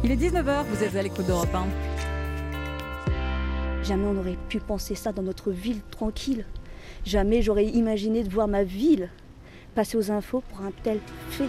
Il est 19h, vous êtes à l'écoute d'Europe 1. Jamais on n'aurait pu penser ça dans notre ville tranquille. Jamais j'aurais imaginé de voir ma ville passer aux infos pour un tel fait.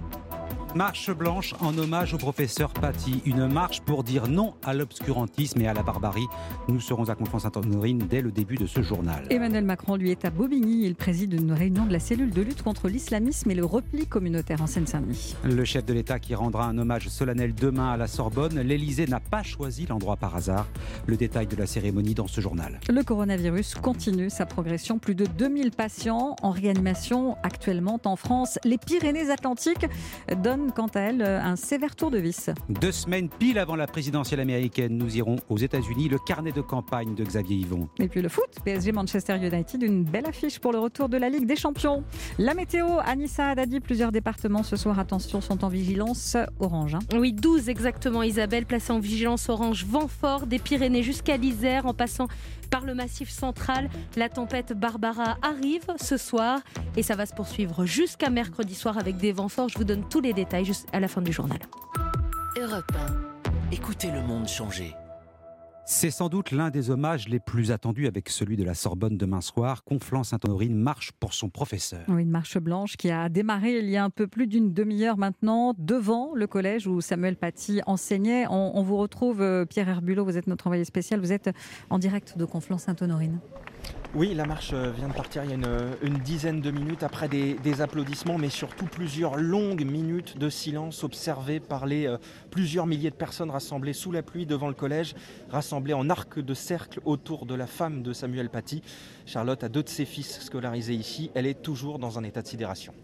Marche blanche en hommage au professeur Paty. Une marche pour dire non à l'obscurantisme et à la barbarie. Nous serons à Conflans-Sainte-Honorine dès le début de ce journal. Emmanuel Macron, lui, est à Bobigny. Il préside une réunion de la cellule de lutte contre l'islamisme et le repli communautaire en Seine-Saint-Denis. Le chef de l'État qui rendra un hommage solennel demain à la Sorbonne. L'Élysée n'a pas choisi l'endroit par hasard. Le détail de la cérémonie dans ce journal. Le coronavirus continue sa progression. Plus de 2000 patients en réanimation actuellement en France. Les Pyrénées-Atlantiques donnent quant à elles un sévère tour de vis. 2 semaines pile avant la présidentielle américaine, nous irons aux États-Unis. Le carnet de campagne de Xavier Yvon. Et puis le foot, PSG Manchester United, une belle affiche pour le retour de la Ligue des Champions. La météo, Anissa Haddadi, plusieurs départements ce soir, attention, sont en vigilance orange. Oui, 12 exactement, Isabelle, placée en vigilance orange, vent fort des Pyrénées jusqu'à l'Isère, en passant par le Massif central. La tempête Barbara arrive ce soir et ça va se poursuivre jusqu'à mercredi soir avec des vents forts. Je vous donne tous les détails juste à la fin du journal. Europe 1. Écoutez le monde changer. C'est sans doute l'un des hommages les plus attendus avec celui de la Sorbonne demain soir. Conflans-Sainte-Honorine marche pour son professeur. Oui, une marche blanche qui a démarré il y a un peu plus d'une demi-heure maintenant devant le collège où Samuel Paty enseignait. On vous retrouve, Pierre Herbulot, vous êtes notre envoyé spécial, vous êtes en direct de Conflans-Sainte-Honorine. Oui, la marche vient de partir il y a une dizaine de minutes après des applaudissements, mais surtout plusieurs longues minutes de silence observées par les plusieurs milliers de personnes rassemblées sous la pluie devant le collège, rassemblées en arc de cercle autour de la femme de Samuel Paty. Charlotte a 2 de ses fils scolarisés ici, elle est toujours dans un état de sidération.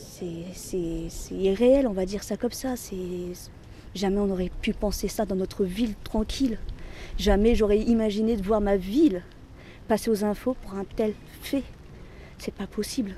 C'est irréel, on va dire ça comme ça. Jamais on n'aurait pu penser ça dans notre ville tranquille. Jamais j'aurais imaginé de voir ma ville passer aux infos pour un tel fait. C'est pas possible.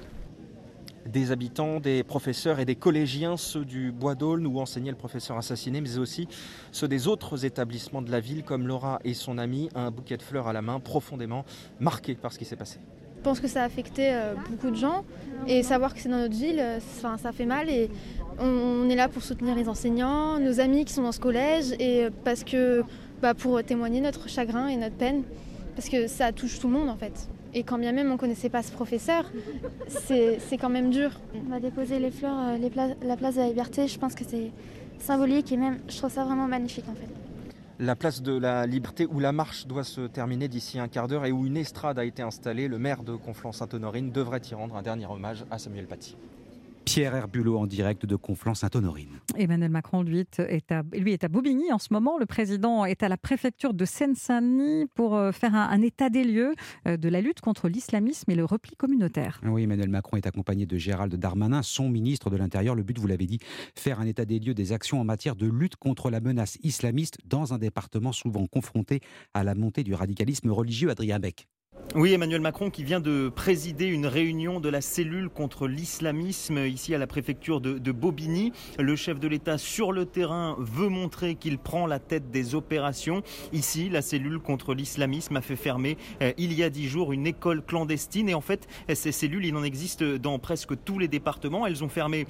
Des habitants, des professeurs et des collégiens, ceux du Bois d'Aulne où enseignait le professeur assassiné, mais aussi ceux des autres établissements de la ville comme Laura et son amie, un bouquet de fleurs à la main, profondément marqués par ce qui s'est passé. Je pense que ça a affecté beaucoup de gens et savoir que c'est dans notre ville, ça fait mal et on est là pour soutenir les enseignants, nos amis qui sont dans ce collège et parce que pour témoigner notre chagrin et notre peine. Parce que ça touche tout le monde en fait. Et quand bien même on ne connaissait pas ce professeur, c'est quand même dur. On va déposer les fleurs, la place de la liberté, je pense que c'est symbolique et même je trouve ça vraiment magnifique en fait. La place de la liberté où la marche doit se terminer d'ici un quart d'heure et où une estrade a été installée. Le maire de Conflans-Sainte-Honorine devrait y rendre un dernier hommage à Samuel Paty. Pierre Herbulot en direct de Conflans-Sainte-Honorine. Emmanuel Macron, lui, est à Bobigny en ce moment. Le président est à la préfecture de Seine-Saint-Denis pour faire un état des lieux de la lutte contre l'islamisme et le repli communautaire. Oui, Emmanuel Macron est accompagné de Gérald Darmanin, son ministre de l'Intérieur. Le but, vous l'avez dit, faire un état des lieux des actions en matière de lutte contre la menace islamiste dans un département souvent confronté à la montée du radicalisme religieux. Adrien Beck. Oui, Emmanuel Macron qui vient de présider une réunion de la cellule contre l'islamisme ici à la préfecture de Bobigny. Le chef de l'État sur le terrain veut montrer qu'il prend la tête des opérations. Ici, la cellule contre l'islamisme a fait fermer il y a 10 jours une école clandestine. Et en fait, ces cellules, il en existe dans presque tous les départements. Elles ont fermé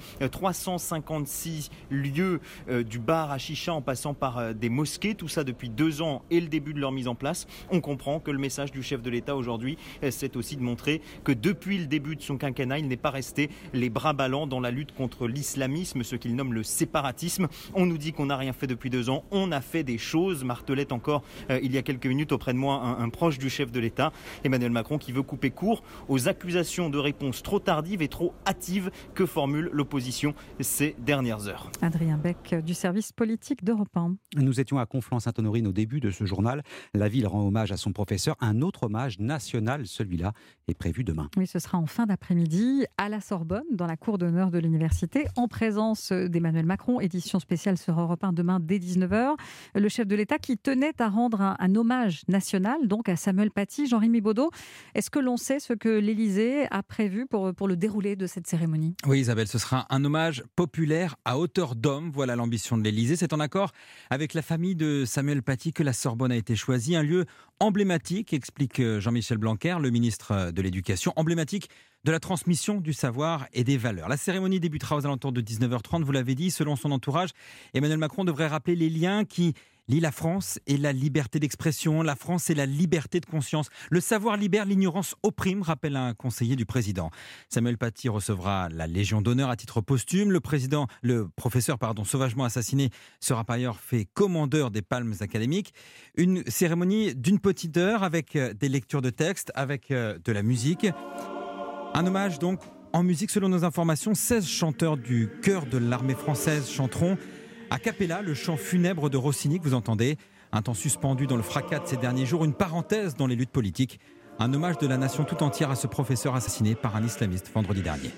356 lieux du bar à chicha en passant par des mosquées. Tout ça depuis 2 ans et le début de leur mise en place. On comprend que le message du chef de l'État aujourd'hui, c'est aussi de montrer que depuis le début de son quinquennat, il n'est pas resté les bras ballants dans la lutte contre l'islamisme, ce qu'il nomme le séparatisme. On nous dit qu'on n'a rien fait depuis 2 ans, on a fait des choses, martelait encore il y a quelques minutes auprès de moi un proche du chef de l'État, Emmanuel Macron, qui veut couper court aux accusations de réponses trop tardives et trop hâtives que formule l'opposition ces dernières heures. Adrien Beck du service politique d'Europe 1. Nous étions à Conflans-Sainte-Honorine au début de ce journal. La ville rend hommage à son professeur. Un autre hommage national, celui-là, est prévu demain. Oui, ce sera en fin d'après-midi à la Sorbonne, dans la cour d'honneur de l'université, en présence d'Emmanuel Macron. Édition spéciale sur Europe 1 demain dès 19h. Le chef de l'État qui tenait à rendre un hommage national, donc à Samuel Paty. Jean-Rémy Baudot, est-ce que l'on sait ce que l'Élysée a prévu pour le déroulé de cette cérémonie ? Oui, Isabelle, ce sera un hommage populaire à hauteur d'homme. Voilà l'ambition de l'Élysée. C'est en accord avec la famille de Samuel Paty que la Sorbonne a été choisie. Un lieu emblématique, explique Jean-Michel Jean-Michel Blanquer, le ministre de l'Éducation, emblématique de la transmission du savoir et des valeurs. La cérémonie débutera aux alentours de 19h30, vous l'avez dit. Selon son entourage, Emmanuel Macron devrait rappeler les liens qui lient la France et la liberté d'expression, la France et la liberté de conscience. Le savoir libère, l'ignorance opprime, rappelle un conseiller du président. Samuel Paty recevra la Légion d'honneur à titre posthume. Le professeur sauvagement assassiné sera par ailleurs fait commandeur des Palmes académiques. Une cérémonie d'une petite heure avec des lectures de textes, avec de la musique. Un hommage donc en musique. Selon nos informations, 16 chanteurs du chœur de l'armée française chanteront a cappella le chant funèbre de Rossini que vous entendez. Un temps suspendu dans le fracas de ces derniers jours, une parenthèse dans les luttes politiques. Un hommage de la nation tout entière à ce professeur assassiné par un islamiste vendredi dernier.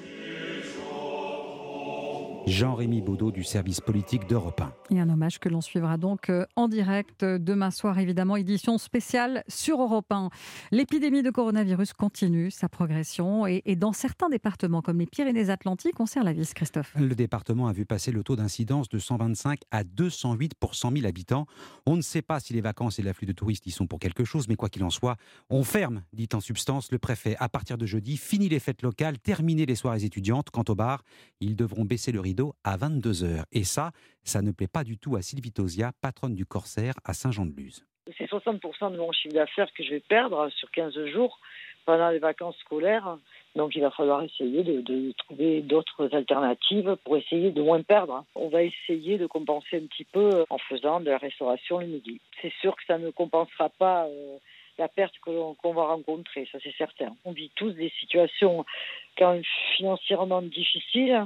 Jean-Rémy Baudot du service politique d'Europe 1. Et un hommage que l'on suivra donc en direct demain soir, évidemment, édition spéciale sur Europe 1. L'épidémie de coronavirus continue sa progression et dans certains départements comme les Pyrénées-Atlantiques, on serre la vis, Christophe. Le département a vu passer le taux d'incidence de 125 à 208 pour 100 000 habitants. On ne sait pas si les vacances et l'afflux de touristes y sont pour quelque chose, mais quoi qu'il en soit, on ferme, dit en substance le préfet. À partir de jeudi, fini les fêtes locales, terminé les soirées étudiantes. Quant aux bars, ils devront baisser le rideau à 22h. Et ça ne plaît pas du tout à Sylvie Tosia, patronne du Corsaire à Saint-Jean-de-Luz. C'est 60% de mon chiffre d'affaires que je vais perdre sur 15 jours pendant les vacances scolaires. Donc il va falloir essayer de trouver d'autres alternatives pour essayer de moins perdre. On va essayer de compenser un petit peu en faisant de la restauration le midi. C'est sûr que ça ne compensera pas la perte qu'on va rencontrer, ça c'est certain. On vit tous des situations quand même financièrement difficiles.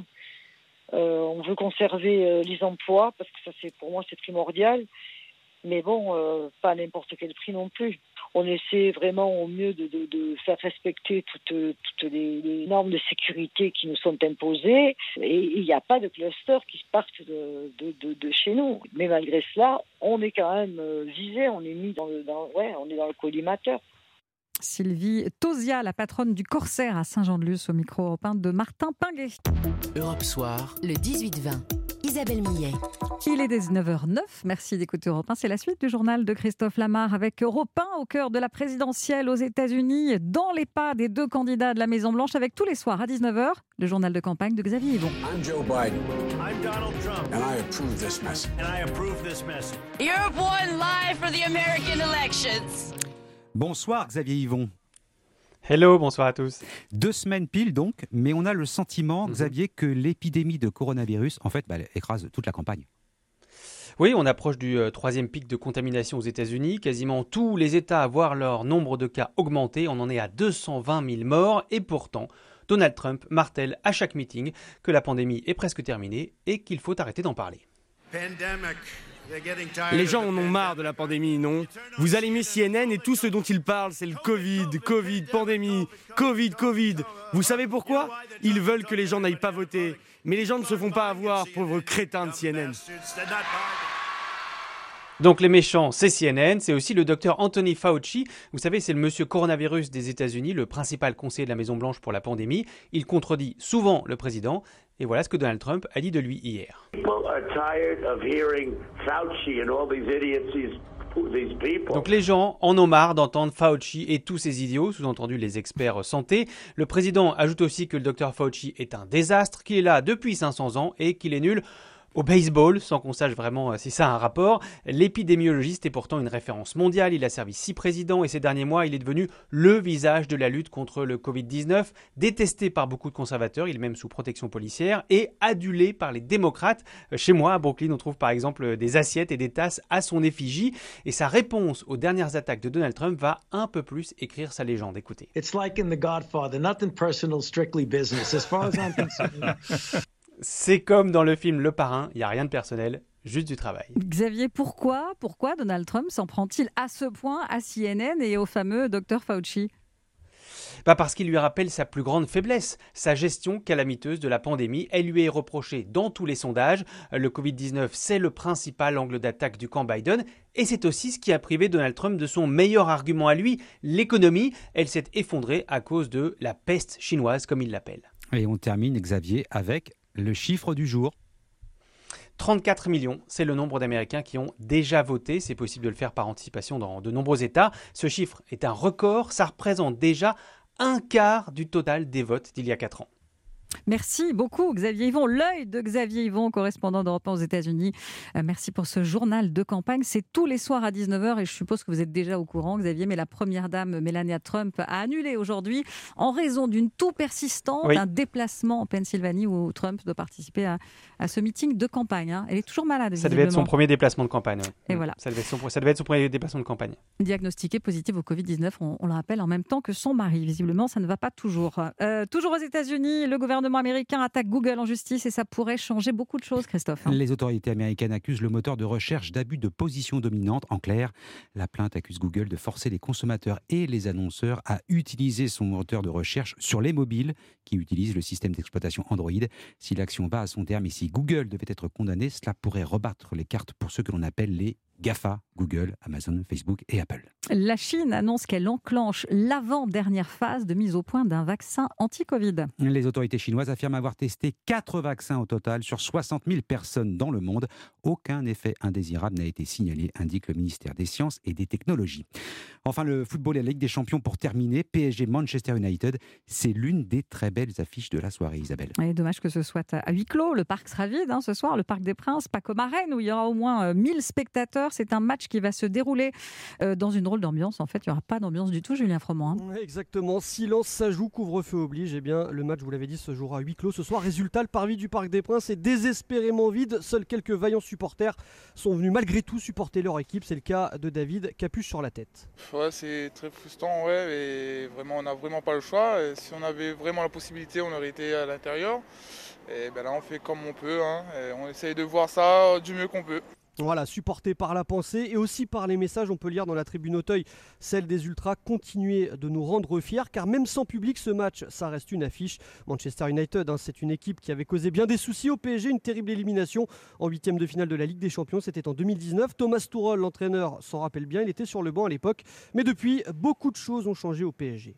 On veut conserver les emplois parce que ça, pour moi, c'est primordial. Mais bon, pas à n'importe quel prix non plus. On essaie vraiment au mieux de faire respecter toutes les normes de sécurité qui nous sont imposées. Et il n'y a pas de cluster qui partent de chez nous. Mais malgré cela, on est quand même visé. On est mis on est dans le collimateur. Sylvie Tosia, la patronne du Corsaire à Saint-Jean-de-Luz, au micro européen de Martin Pinguet. Europe Soir, le 18-20. Isabelle Millet. Il est 19h09. Merci d'écouter Europe 1. C'est la suite du journal de Christophe Lamar avec Europe 1 au cœur de la présidentielle aux États-Unis, dans les pas des deux candidats de la Maison-Blanche, avec tous les soirs à 19h, le journal de campagne de Xavier Yvon. I'm Joe Biden. I'm Donald Trump. And I approve this message. And I approve this message. Europe 1 live for the American elections. Bonsoir Xavier Yvon. Hello, bonsoir à tous. 2 semaines pile donc, mais on a le sentiment, Xavier, que l'épidémie de coronavirus, en fait, elle écrase toute la campagne. Oui, on approche du 3e pic de contamination aux États-Unis. Quasiment tous les États voient leur nombre de cas augmenter. On en est à 220 000 morts. Et pourtant, Donald Trump martèle à chaque meeting que la pandémie est presque terminée et qu'il faut arrêter d'en parler. Les gens en ont marre de la pandémie, non ? Vous allumez CNN et tout ce dont ils parlent, c'est le Covid, pandémie, Covid. Vous savez pourquoi ? Ils veulent que les gens n'aillent pas voter. Mais les gens ne se font pas avoir, pauvres crétins de CNN. Donc les méchants, c'est CNN, c'est aussi le docteur Anthony Fauci. Vous savez, c'est le monsieur coronavirus des États-Unis, le principal conseiller de la Maison-Blanche pour la pandémie. Il contredit souvent le président. Et voilà ce que Donald Trump a dit de lui hier. Donc les gens en ont marre d'entendre Fauci et tous ces idiots, sous-entendu les experts santé. Le président ajoute aussi que le docteur Fauci est un désastre, qu'il est là depuis 500 ans et qu'il est nul au baseball, sans qu'on sache vraiment si ça a un rapport. L'épidémiologiste est pourtant une référence mondiale. Il a servi 6 présidents et ces derniers mois, il est devenu le visage de la lutte contre le Covid-19. Détesté par beaucoup de conservateurs, il est même sous protection policière et adulé par les démocrates. Chez moi, à Brooklyn, on trouve par exemple des assiettes et des tasses à son effigie. Et sa réponse aux dernières attaques de Donald Trump va un peu plus écrire sa légende. Écoutez. It's like in The Godfather, nothing personal, strictly business. As far as I'm concerned. C'est comme dans le film Le Parrain, il n'y a rien de personnel, juste du travail. Xavier, pourquoi Donald Trump s'en prend-il à ce point à CNN et au fameux Dr Fauci ? Parce qu'il lui rappelle sa plus grande faiblesse, sa gestion calamiteuse de la pandémie. Elle lui est reprochée dans tous les sondages. Le Covid-19, c'est le principal angle d'attaque du camp Biden. Et c'est aussi ce qui a privé Donald Trump de son meilleur argument à lui, l'économie. Elle s'est effondrée à cause de la peste chinoise, comme il l'appelle. Et on termine, Xavier, avec le chiffre du jour. 34 millions, c'est le nombre d'Américains qui ont déjà voté. C'est possible de le faire par anticipation dans de nombreux États. Ce chiffre est un record, ça représente déjà un quart du total des votes d'il y a 4 ans. Merci beaucoup Xavier Yvon, l'œil de Xavier Yvon, correspondant d'Europe 1 aux États-Unis. Merci pour ce journal de campagne. C'est tous les soirs à 19h et je suppose que vous êtes déjà au courant, Xavier, mais la première dame Melania Trump a annulé aujourd'hui en raison d'une toux persistante, un déplacement en Pennsylvanie où Trump doit participer à ce meeting de campagne. Elle est toujours malade. Ça devait être son premier déplacement de campagne. Et voilà. Ça devait être son premier déplacement de campagne. Diagnostiquée positive au Covid-19, on le rappelle, en même temps que son mari. Visiblement, ça ne va pas toujours. Toujours aux États-Unis, le gouvernement américain attaque Google en justice et ça pourrait changer beaucoup de choses, Christophe. Les autorités américaines accusent le moteur de recherche d'abus de position dominante. En clair, la plainte accuse Google de forcer les consommateurs et les annonceurs à utiliser son moteur de recherche sur les mobiles qui utilisent le système d'exploitation Android. Si l'action va à son terme et si Google devait être condamné, cela pourrait rebattre les cartes pour ceux que l'on appelle les GAFA, Google, Amazon, Facebook et Apple. La Chine annonce qu'elle enclenche l'avant-dernière phase de mise au point d'un vaccin anti-Covid. Les autorités chinoises affirment avoir testé 4 vaccins au total sur 60 000 personnes dans le monde. Aucun effet indésirable n'a été signalé, indique le ministère des Sciences et des Technologies. Enfin, le football et la Ligue des Champions pour terminer. PSG Manchester United, c'est l'une des très belles affiches de la soirée, Isabelle. Et dommage que ce soit à huis clos. Le parc sera vide ce soir, le Parc des Princes, pas comme à Rennes où il y aura au moins 1000 spectateurs. C'est un match qui va se dérouler dans une drôle d'ambiance. En fait, il n'y aura pas d'ambiance du tout, Julien Froment. Ouais, exactement. Silence, ça joue, couvre-feu oblige. Eh bien, le match, vous l'avez dit, se jouera à huis clos ce soir. Résultat, le parvis du Parc des Princes est désespérément vide. Seuls quelques vaillants supporters sont venus malgré tout supporter leur équipe. C'est le cas de David, capuche sur la tête. Ouais, c'est très frustrant, et vraiment, on n'a vraiment pas le choix. Et si on avait vraiment la possibilité, on aurait été à l'intérieur. Et ben là, on fait comme on peut. Et on essaye de voir ça du mieux qu'on peut. Voilà, supporté par la pensée et aussi par les messages, on peut lire dans la tribune Auteuil, celle des Ultras, continuer de nous rendre fiers, car même sans public, ce match, ça reste une affiche. Manchester United, c'est une équipe qui avait causé bien des soucis au PSG, une terrible élimination en 8e de finale de la Ligue des Champions, c'était en 2019. Thomas Tuchel, l'entraîneur, s'en rappelle bien, il était sur le banc à l'époque, mais depuis, beaucoup de choses ont changé au PSG.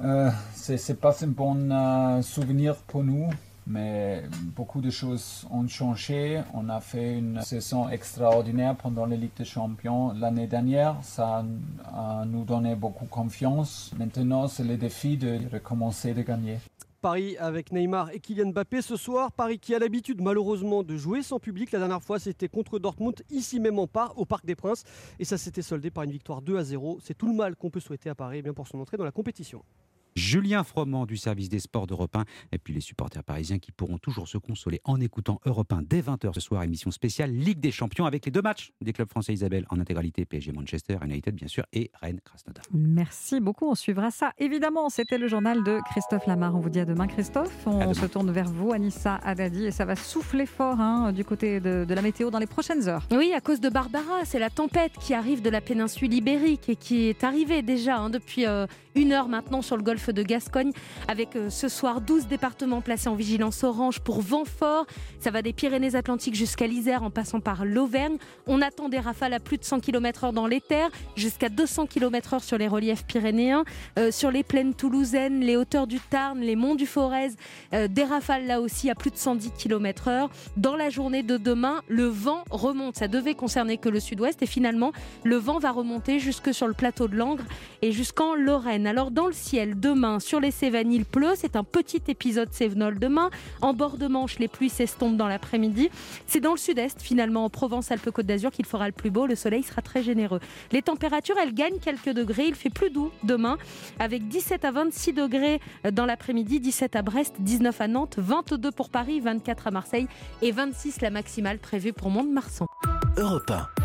C'est pas un bon souvenir pour nous. Mais beaucoup de choses ont changé. On a fait une saison extraordinaire pendant la Ligue des Champions l'année dernière. Ça nous donnait beaucoup confiance. Maintenant, c'est le défi de recommencer de gagner. Paris avec Neymar et Kylian Mbappé ce soir. Paris qui a l'habitude malheureusement de jouer sans public. La dernière fois, c'était contre Dortmund, ici même au Parc des Princes. Et ça s'était soldé par une victoire 2-0. C'est tout le mal qu'on peut souhaiter à Paris pour son entrée dans la compétition. Julien Froment du service des sports d'Europe 1 et puis les supporters parisiens qui pourront toujours se consoler en écoutant Europe 1 dès 20h ce soir, émission spéciale Ligue des Champions avec les 2 matchs des clubs français, Isabelle, en intégralité, PSG Manchester United bien sûr et Rennes Krasnodar. Merci beaucoup, on suivra ça évidemment. C'était le journal de Christophe Lamar. On vous dit à demain Christophe. On se tourne vers vous, Anissa Haddadi, et ça va souffler fort du côté de la météo dans les prochaines heures. Oui, à cause de Barbara, c'est la tempête qui arrive de la péninsule ibérique et qui est arrivée déjà depuis 1 heure maintenant sur le golfe de Gascogne, avec ce soir 12 départements placés en vigilance orange pour vent fort. Ça va des Pyrénées-Atlantiques jusqu'à l'Isère en passant par l'Auvergne. On attend des rafales à plus de 100 km/h dans les terres, jusqu'à 200 km/h sur les reliefs pyrénéens, sur les plaines toulousaines, les hauteurs du Tarn, les monts du Forez, des rafales là aussi à plus de 110 km/h. Dans la journée de demain, le vent remonte. Ça devait concerner que le sud-ouest et finalement, le vent va remonter jusque sur le plateau de Langres et jusqu'en Lorraine. Alors dans le ciel, demain, sur les Cévennes, il pleut. C'est un petit épisode cévenol demain. En bord de Manche, les pluies s'estompent dans l'après-midi. C'est dans le sud-est, finalement, en Provence-Alpes-Côte d'Azur, qu'il fera le plus beau. Le soleil sera très généreux. Les températures, elles gagnent quelques degrés. Il fait plus doux demain, avec 17 à 26 degrés dans l'après-midi, 17 à Brest, 19 à Nantes, 22 pour Paris, 24 à Marseille et 26 la maximale prévue pour Mont-de-Marsan. Europe 1.